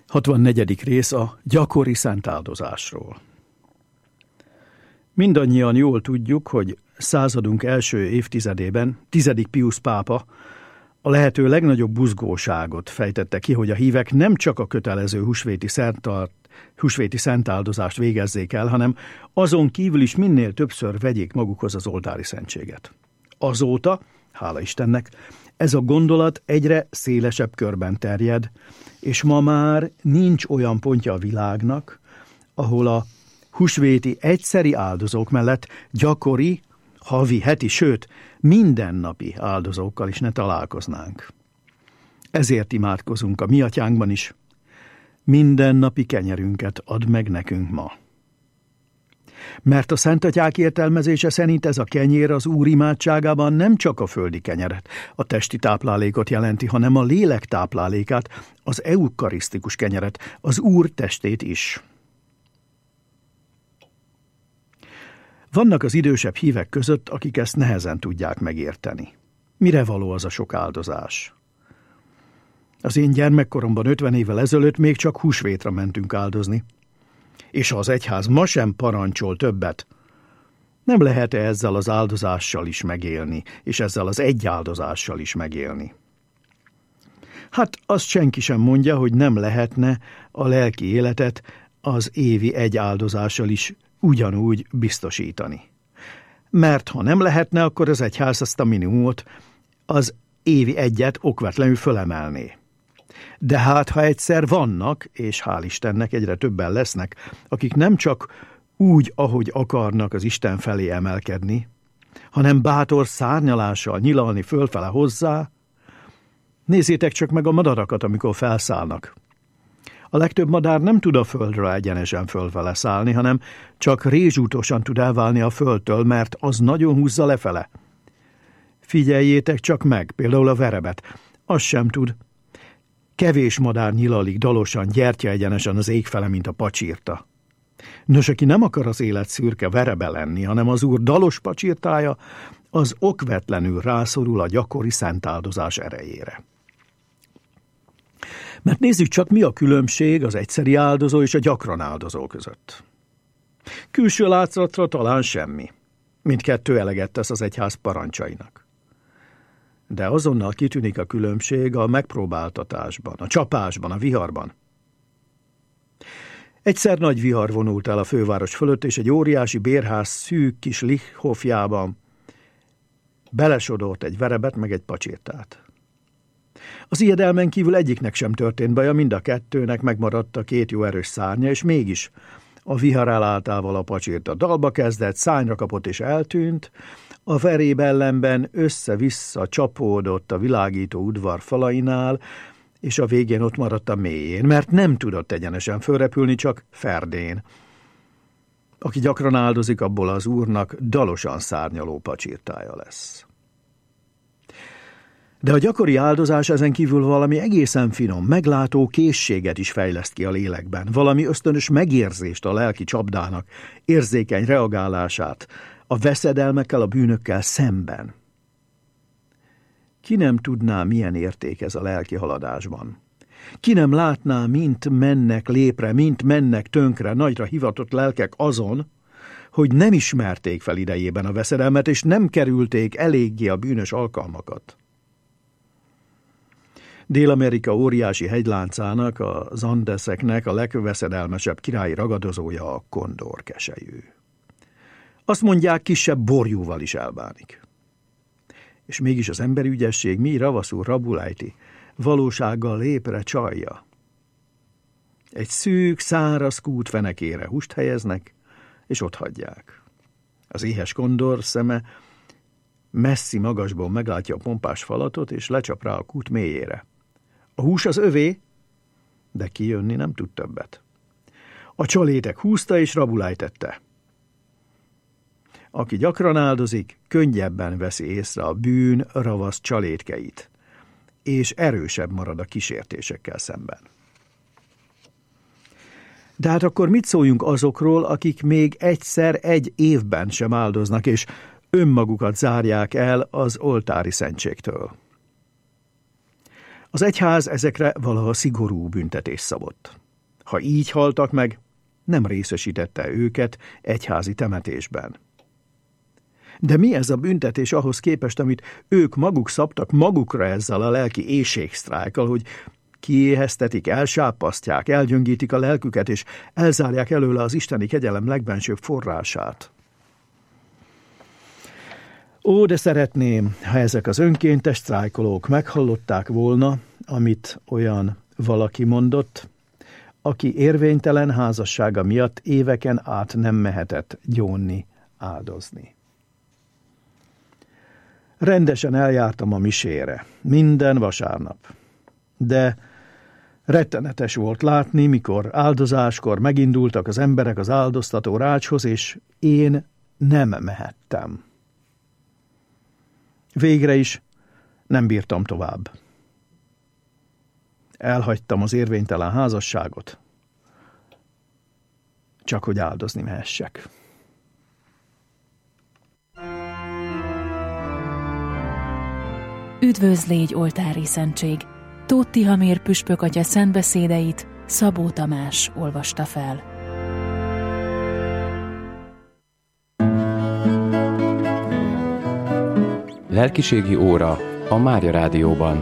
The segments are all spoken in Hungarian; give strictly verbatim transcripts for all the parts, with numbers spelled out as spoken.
hatvannegyedik rész a gyakori szentáldozásról. Mindannyian jól tudjuk, hogy századunk első évtizedében tizedik Piusz pápa a lehető legnagyobb buzgóságot fejtette ki, hogy a hívek nem csak a kötelező húsvéti, szentalt, húsvéti szentáldozást végezzék el, hanem azon kívül is minél többször vegyék magukhoz az oltári szentséget. Azóta, hála Istennek, ez a gondolat egyre szélesebb körben terjed, és ma már nincs olyan pontja a világnak, ahol a húsvéti egyszeri áldozók mellett gyakori, havi, heti, sőt, mindennapi áldozókkal is ne találkoznánk. Ezért imádkozunk a mi atyánkban is. Mindennapi kenyerünket add meg nekünk ma. Mert a szentatyák értelmezése szerint ez a kenyér az Úr imádságában nem csak a földi kenyeret, a testi táplálékot jelenti, hanem a lélek táplálékát, az eukarisztikus kenyeret, az Úr testét is. Vannak az idősebb hívek között, akik ezt nehezen tudják megérteni. Mire való az a sok áldozás? Az én gyermekkoromban ötven évvel ezelőtt még csak húsvétra mentünk áldozni. És ha az egyház ma sem parancsol többet, nem lehet-e ezzel az áldozással is megélni, és ezzel az egy áldozással is megélni? Hát azt senki sem mondja, hogy nem lehetne a lelki életet az évi egy áldozással is ugyanúgy biztosítani. Mert ha nem lehetne, akkor az egyház azt a minimumot, az évi egyet okvetlenül fölemelné. De hát, ha egyszer vannak, és hál' Istennek egyre többen lesznek, akik nem csak úgy, ahogy akarnak az Isten felé emelkedni, hanem bátor szárnyalással nyilalni fölfele hozzá, nézzétek csak meg a madarakat, amikor felszállnak. A legtöbb madár nem tud a földről egyenesen fölfele szállni, hanem csak rézsútosan tud elválni a földtől, mert az nagyon húzza lefele. Figyeljétek csak meg, például a verebet, az sem tud. Kevés madár nyilalik dalosan, gyertya egyenesen az ég fele, mint a pacsirta. Nos, aki nem akar az élet szürke verebe lenni, hanem az Úr dalos pacsirtája, az okvetlenül rászorul a gyakori szentáldozás erejére. Mert nézzük csak, mi a különbség az egyszeri áldozó és a gyakran áldozó között. Külső látszatra talán semmi. Mindkettő eleget tesz az egyház parancsainak. De azonnal kitűnik a különbség a megpróbáltatásban, a csapásban, a viharban. Egyszer nagy vihar vonult el a főváros fölött, és egy óriási bérház szűk kis Lichhofjában belesodort egy verebet meg egy pacsirtát. Az ijedelmen kívül egyiknek sem történt baja, mind a kettőnek megmaradt a két jó erős szárnya, és mégis a vihar elálltával a pacsirta dalba kezdett, szárnyra kapott és eltűnt, a veréb ellenben össze-vissza csapódott a világító udvar falainál, és a végén ott maradt a mélyén, mert nem tudott egyenesen fölrepülni, csak ferdén. Aki gyakran áldozik, abból az Úrnak dalosan szárnyaló pacsirtája lesz. De a gyakori áldozás ezen kívül valami egészen finom, meglátó készséget is fejleszt ki a lélekben, valami ösztönös megérzést a lelki csapdának, érzékeny reagálását, a veszedelmekkel, a bűnökkel szemben. Ki nem tudná, milyen érték ez a lelki haladásban? Ki nem látná, mint mennek lépre, mint mennek tönkre nagyra hivatott lelkek azon, hogy nem ismerték fel idejében a veszedelmet, és nem kerülték eléggé a bűnös alkalmakat. Dél-Amerika óriási hegyláncának, az Andeseknek a legveszedelmesebb királyi ragadozója a kondorkeselyű. Azt mondják, kisebb borjúval is elbánik. És mégis az emberi ügyesség mi ravaszul rabulejti, valósággal lépre csalja. Egy szűk, száraz kút fenekére húst helyeznek, és ott hagyják. Az éhes kondor szeme messzi magasból meglátja a pompás falatot, és lecsap rá a kút mélyére. A hús az övé, de kijönni nem tud többet. A csalétek húzta és rabulejtette. Aki gyakran áldozik, könnyebben veszi észre a bűn ravasz csalétkeit, és erősebb marad a kísértésekkel szemben. De hát akkor mit szóljunk azokról, akik még egyszer egy évben sem áldoznak, és önmagukat zárják el az oltári szentségtől? Az egyház ezekre valaha szigorú büntetést szabott. Ha így haltak meg, nem részesítette őket egyházi temetésben. De mi ez a büntetés ahhoz képest, amit ők maguk szabtak magukra ezzel a lelki éhségsztrájkkal, hogy kiéheztetik, elsápasztják, elgyöngítik a lelküket, és elzárják előle az isteni kegyelem legbensőbb forrását. Ó, de szeretném, ha ezek az önkéntes sztrájkolók meghallották volna, amit olyan valaki mondott, aki érvénytelen házassága miatt éveken át nem mehetett gyónni, áldozni. Rendesen eljártam a misére, minden vasárnap. De rettenetes volt látni, mikor áldozáskor megindultak az emberek az áldoztató rácshoz, és én nem mehettem. Végre is nem bírtam tovább. Elhagytam az érvénytelen házasságot, csak hogy áldozni mehessek. Üdvözl, légy oltári szentség! Tóth Tihamér püspök atya szentbeszédeit Szabó Tamás olvasta fel. Lelkiségi óra a Mária Rádióban.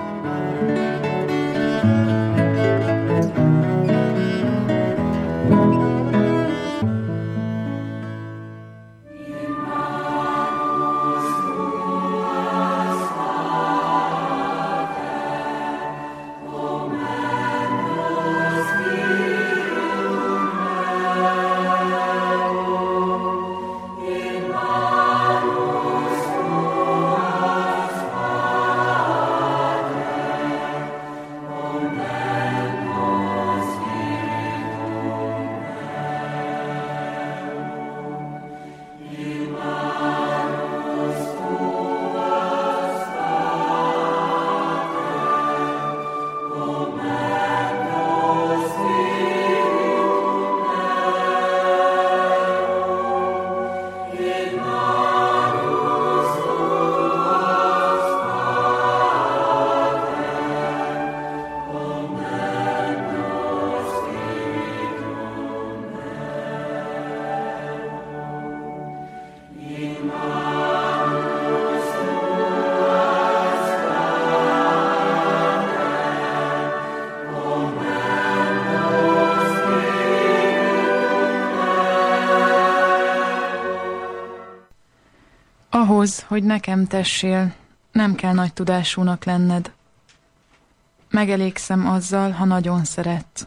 Ahhoz, hogy nekem tessél, nem kell nagy tudásúnak lenned. Megelégszem azzal, ha nagyon szeretsz.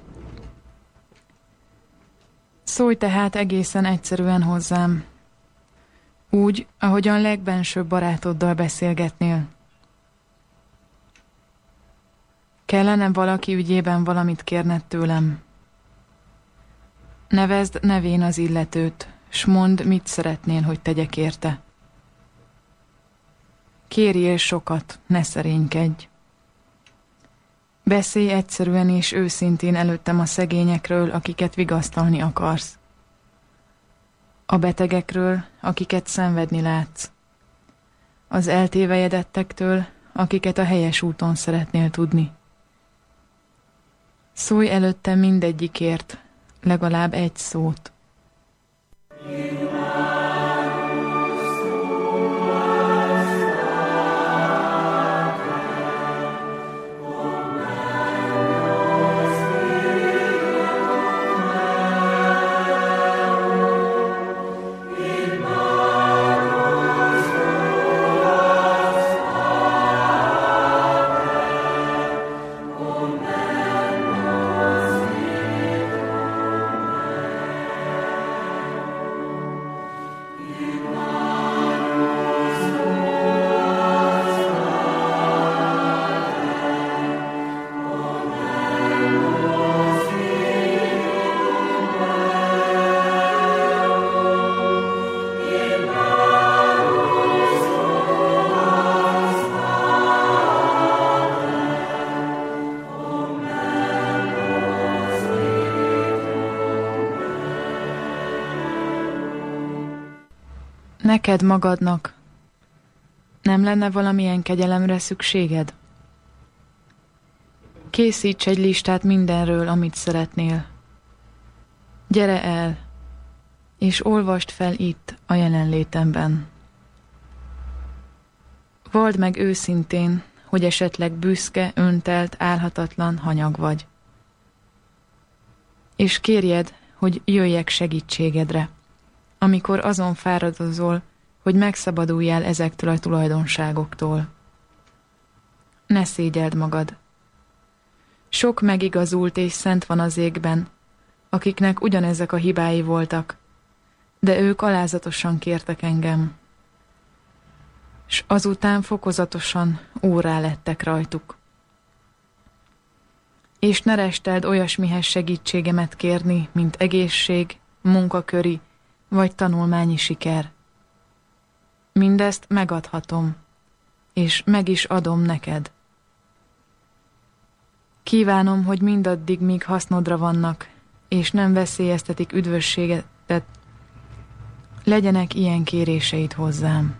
Szólj tehát egészen egyszerűen hozzám. Úgy, ahogyan legbensőbb barátoddal beszélgetnél. Kellene valaki ügyében valamit kérned tőlem. Nevezd nevén az illetőt, s mondd, mit szeretnél, hogy tegyek érte. Kérjél sokat, ne szerénykedj. Beszélj egyszerűen és őszintén előttem a szegényekről, akiket vigasztalni akarsz. A betegekről, akiket szenvedni látsz. Az eltévejedettektől, akiket a helyes úton szeretnél tudni. Szólj előttem mindegyikért, legalább egy szót. Neked magadnak nem lenne valamilyen kegyelemre szükséged? Készíts egy listát mindenről, amit szeretnél. Gyere el, és olvasd fel itt a jelenlétemben. Vald meg őszintén, hogy esetleg büszke, öntelt, álhatatlan hanyag vagy. És kérjed, hogy jöjjek segítségedre, amikor azon fáradozol, hogy megszabaduljál ezektől a tulajdonságoktól. Ne szégyeld magad. Sok megigazult és szent van az égben, akiknek ugyanezek a hibái voltak, de ők alázatosan kértek engem, s azután fokozatosan órá lettek rajtuk. És ne resteld olyasmihez segítségemet kérni, mint egészség, munkaköri vagy tanulmányi siker. Mindezt megadhatom, és meg is adom neked. Kívánom, hogy mindaddig, míg hasznodra vannak, és nem veszélyeztetik üdvösségedet, legyenek ilyen kéréseid hozzám.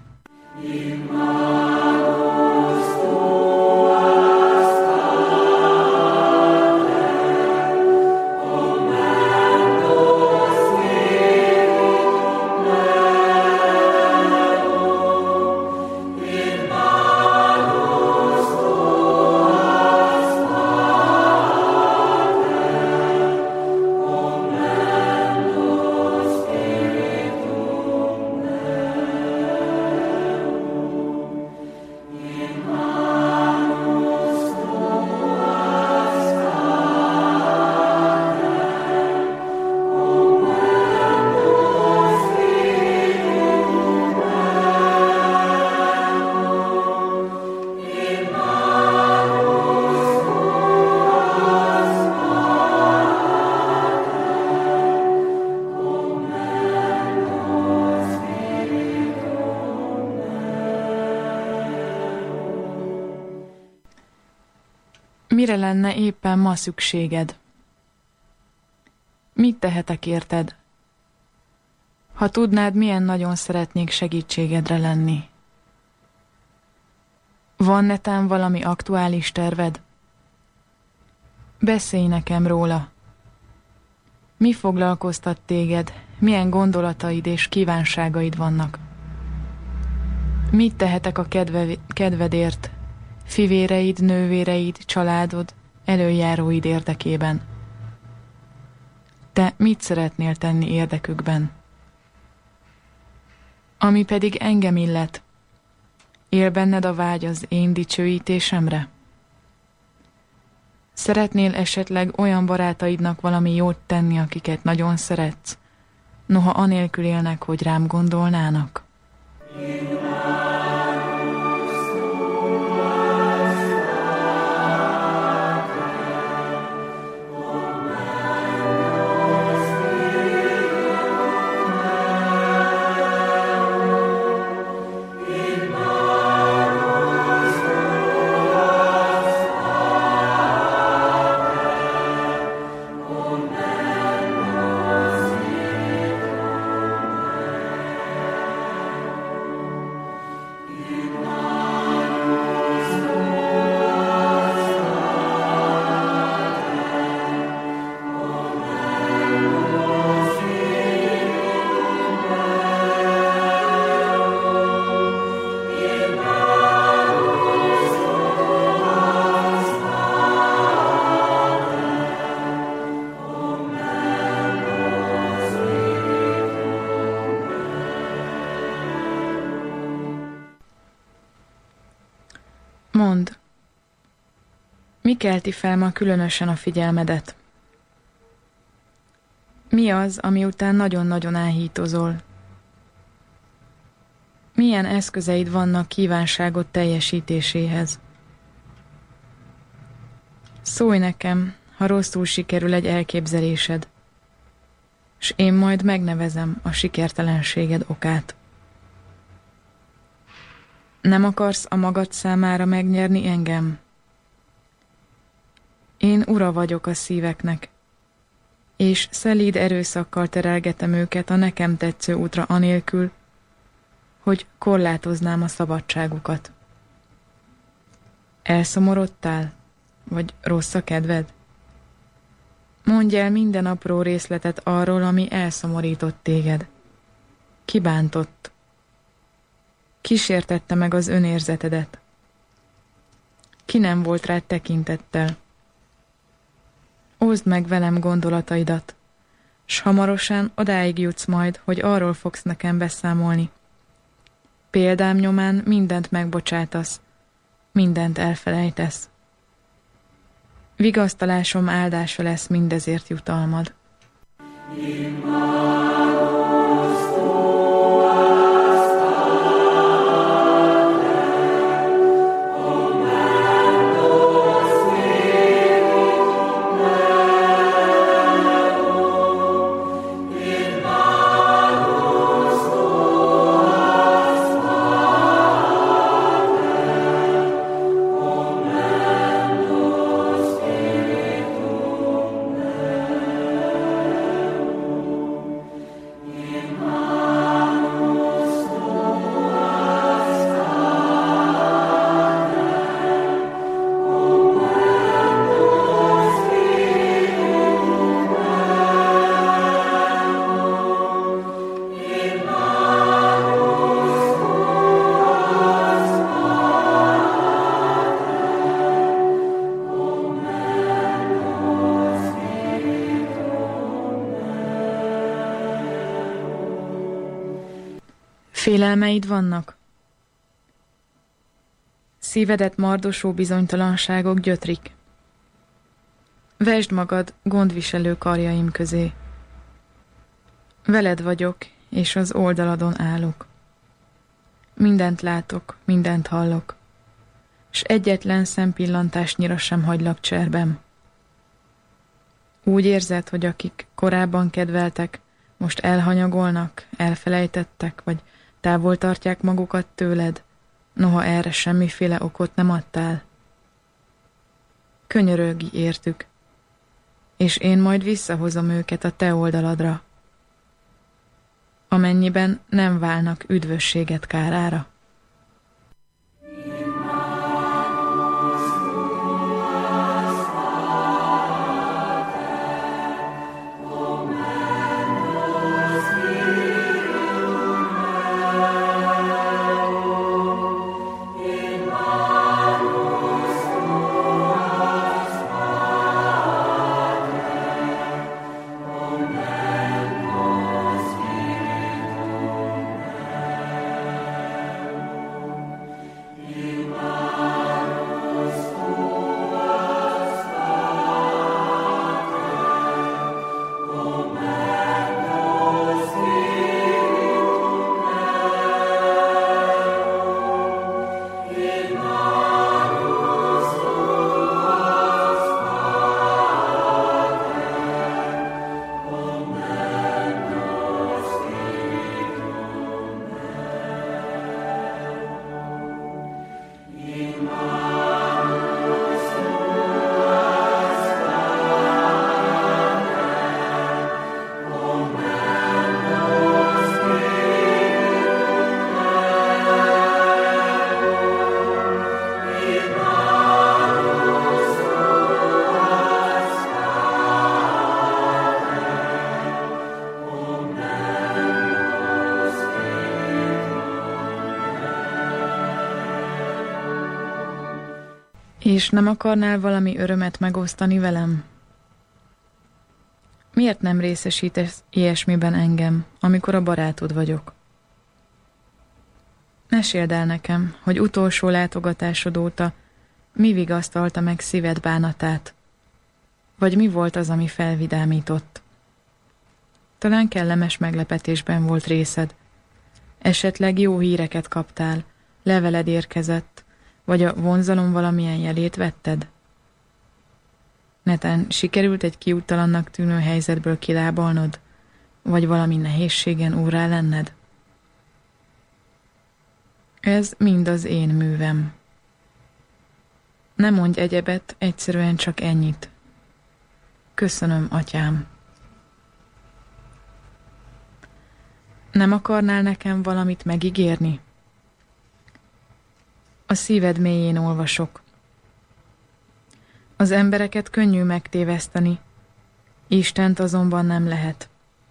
Mire lenne éppen ma szükséged? Mit tehetek érted? Ha tudnád, milyen nagyon szeretnék segítségedre lenni. Van netán valami aktuális terved? Beszélj nekem róla. Mi foglalkoztat téged, milyen gondolataid és kívánságaid vannak? Mit tehetek a kedve, kedvedért, fivéreid, nővéreid, családod, előjáróid érdekében? Te mit szeretnél tenni érdekükben? Ami pedig engem illet, él benned a vágy az én dicsőítésemre? Szeretnél esetleg olyan barátaidnak valami jót tenni, akiket nagyon szeretsz, noha anélkül élnek, hogy rám gondolnának? Mondd, mi kelti fel ma különösen a figyelmedet? Mi az, ami után nagyon-nagyon áhítozol? Milyen eszközeid vannak kívánságod teljesítéséhez? Szólj nekem, ha rosszul sikerül egy elképzelésed, s én majd megnevezem a sikertelenséged okát. Nem akarsz a magad számára megnyerni engem? Én ura vagyok a szíveknek, és szelíd erőszakkal terelgetem őket a nekem tetsző útra anélkül, hogy korlátoznám a szabadságukat. Elszomorodtál? vagy rossz a kedved? Mondj el minden apró részletet arról, ami elszomorított téged. Ki bántott? Kísértette meg az önérzetedet? Ki nem volt rád tekintettel? Oszd meg velem gondolataidat, s hamarosan odáig jutsz majd, hogy arról fogsz nekem beszámolni. Példám nyomán mindent megbocsátasz, mindent elfelejtesz. Vigasztalásom áldása lesz mindezért jutalmad. Félelmeid vannak? Szívedet mardosó bizonytalanságok gyötrik. Vesd magad gondviselő karjaim közé. Veled vagyok, és az oldaladon állok. Mindent látok, mindent hallok, s egyetlen szempillantásnyira sem hagylak cserben. Úgy érzed, hogy akik korábban kedveltek, most elhanyagolnak, elfelejtettek, vagy távol tartják magukat tőled, noha erre semmiféle okot nem adtál. Könyörögj értük, és én majd visszahozom őket a te oldaladra, amennyiben nem válnak üdvösséget kárára. És nem akarnál valami örömet megosztani velem? Miért nem részesítesz ilyesmiben engem, amikor a barátod vagyok? Meséld el nekem, hogy utolsó látogatásod óta mi vigasztalta meg szíved bánatát, vagy mi volt az, ami felvidámított. Talán kellemes meglepetésben volt részed. Esetleg jó híreket kaptál, leveled érkezett, vagy a vonzalom valamilyen jelét vetted? Netán sikerült egy kiúttalannak tűnő helyzetből kilábalnod, vagy valami nehézségen úrrá lenned? Ez mind az én művem. Ne mondj egyebet, egyszerűen csak ennyit. Köszönöm, atyám. Nem akarnál nekem valamit megígérni? A szíved mélyén olvasok. Az embereket könnyű megtéveszteni, Istent azonban nem lehet.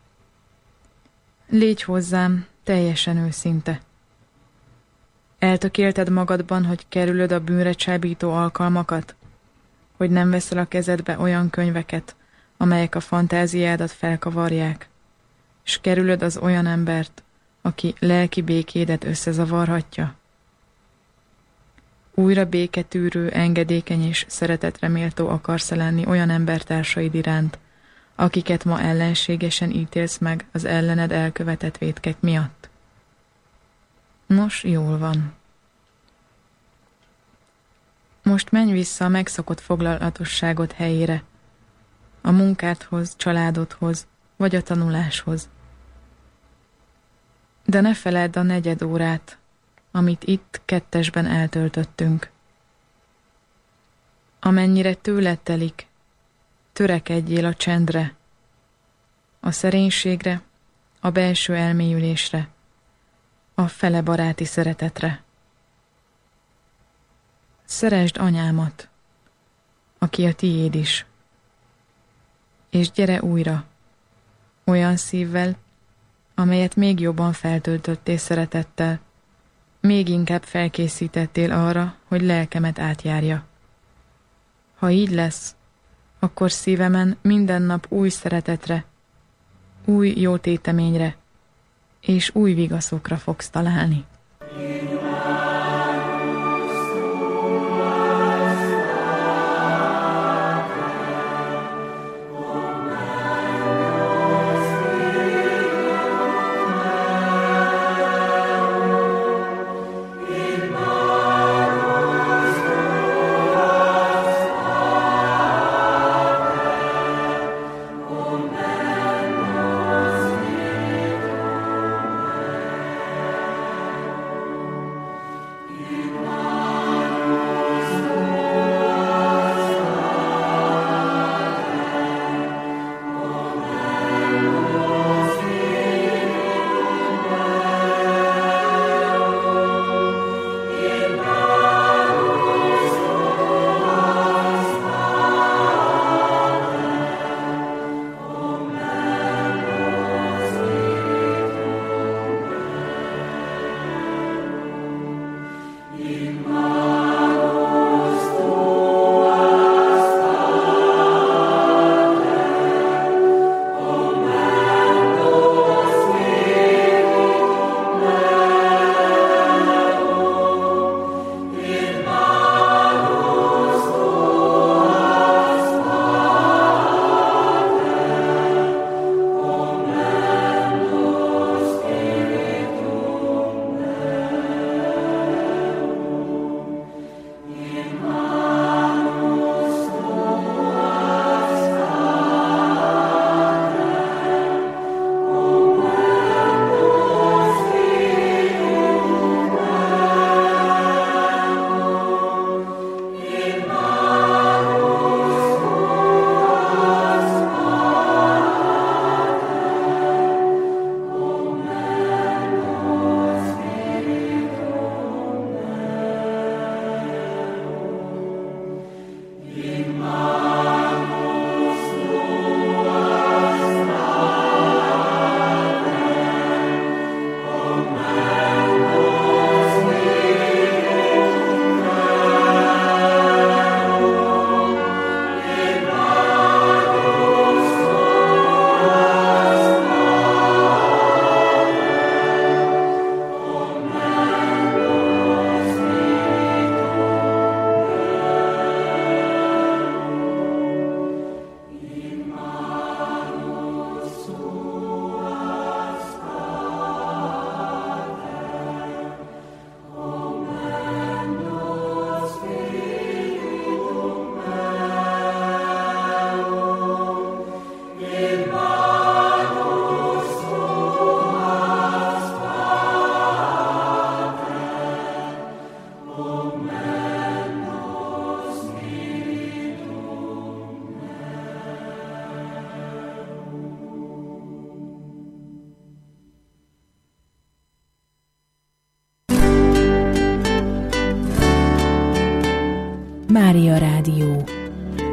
Légy hozzám teljesen őszinte. Eltökélted magadban, hogy kerülöd a bűnre csábító alkalmakat? Hogy nem veszel a kezedbe olyan könyveket, amelyek a fantáziádat felkavarják, s kerülöd az olyan embert, aki lelki békédet összezavarhatja? Újra béketűrő, engedékeny és szeretetre méltó akarsz lenni olyan embertársaid iránt, akiket ma ellenségesen ítélsz meg az ellened elkövetett vétkek miatt? Nos, jól van. Most menj vissza a megszokott foglalatosságot helyére, a munkádhoz, családodhoz, vagy a tanuláshoz. De ne feledd a negyed órát, amit itt kettesben eltöltöttünk. Amennyire tőled telik, törekedjél a csendre, a szerénységre, a belső elmélyülésre, a fele baráti szeretetre. Szeresd anyámat, aki a tiéd is, és gyere újra, olyan szívvel, amelyet még jobban feltöltöttél szeretettel, még inkább felkészítettél arra, hogy lelkemet átjárja. Ha így lesz, akkor szívemen minden nap új szeretetre, új jótéteményre és új vigaszokra fogsz találni. Mária Rádió.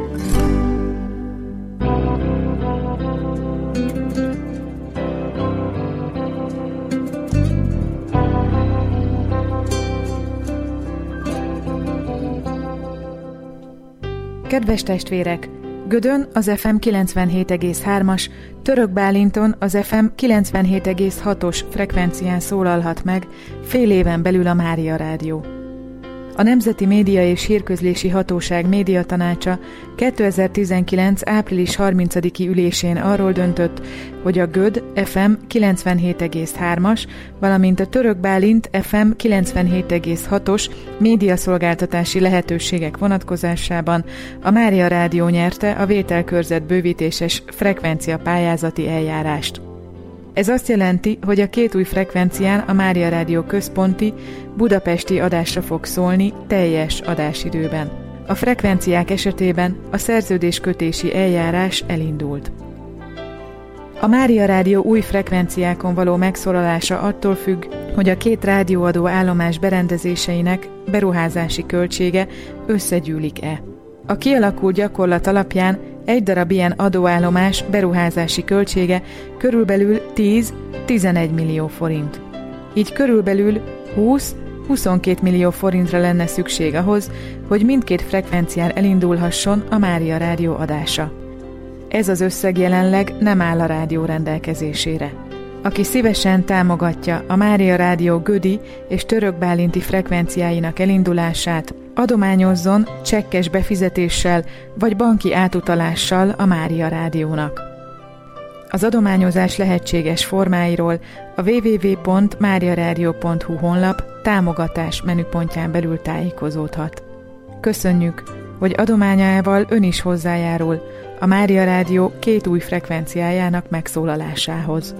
Kedves testvérek! Gödön az ef em kilencvenhét egész hármas, Török Bálinton az ef em kilencvenhét egész hatos frekvencián szólalhat meg fél éven belül a Mária Rádió. A Nemzeti Média és Hírközlési Hatóság médiatanácsa kétezer-tizenkilenc április harmincadiki ülésén arról döntött, hogy a Göd ef em kilencvenhét egész hármas, valamint a Török Bálint ef em kilencvenhét egész hatos médiaszolgáltatási lehetőségek vonatkozásában a Mária Rádió nyerte a vételkörzet bővítéses frekvencia pályázati eljárást. Ez azt jelenti, hogy a két új frekvencián a Mária Rádió központi, budapesti adásra fog szólni teljes adásidőben. A frekvenciák esetében a szerződéskötési eljárás elindult. A Mária Rádió új frekvenciákon való megszólalása attól függ, hogy a két rádióadó állomás berendezéseinek beruházási költsége összegyűlik-e. A kialakult gyakorlat alapján egy darab ilyen adóállomás beruházási költsége körülbelül tíz-tizenegy millió forint. Így körülbelül húsz-huszonkét millió forintra lenne szükség ahhoz, hogy mindkét frekvencián elindulhasson a Mária Rádió adása. Ez az összeg jelenleg nem áll a rádió rendelkezésére. Aki szívesen támogatja a Mária Rádió gödi és török bálinti frekvenciáinak elindulását, adományozzon csekkes befizetéssel vagy banki átutalással a Mária Rádiónak. Az adományozás lehetséges formáiról a double-u double-u double-u pont mariaradio pont hu honlap támogatás menüpontján belül tájékozódhat. Köszönjük, hogy adományával ön is hozzájárul a Mária Rádió két új frekvenciájának megszólalásához.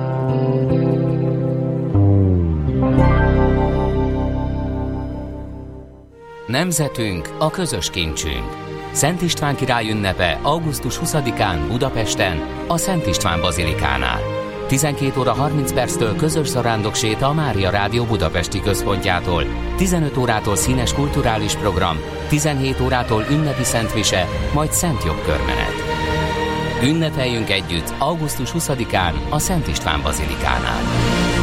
Nemzetünk a közös kincsünk. Szent István király ünnepe augusztus huszadikán Budapesten, a Szent István bazilikánál. tizenkét óra harminc perctől közös zarándokséta a Mária Rádió budapesti központjától, tizenöt órától színes kulturális program, tizenhét órától ünnepi szentmise, majd szent jobbkörmenet. Ünnepeljünk együtt augusztus huszadikán a Szent István bazilikánál.